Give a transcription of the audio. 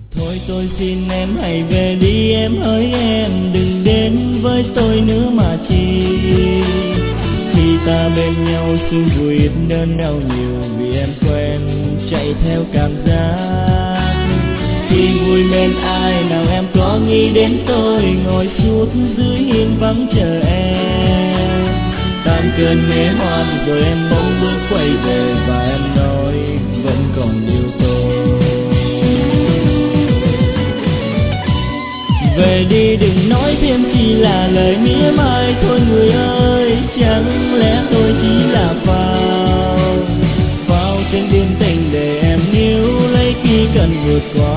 Thôi tôi xin em hãy về đi em hỡi em, đừng đến với tôi nữa mà chi. Khi ta bên nhau sương vui ít đơn đau nhiều, vì em quen chạy theo cảm giác. Khi vui bên ai nào em có nghĩ đến tôi, ngồi suốt dưới hiên vắng chờ em. Tan cơn mê hoan rồi em bỗng bước quay về, và em nói vẫn còn yêu tôi. Về đi đừng nói thêm chỉ là lời mỉa mai thôi người ơi, chẳng lẽ tôi chỉ là phao trên biển tình để em níu lấy khi cần vượt qua.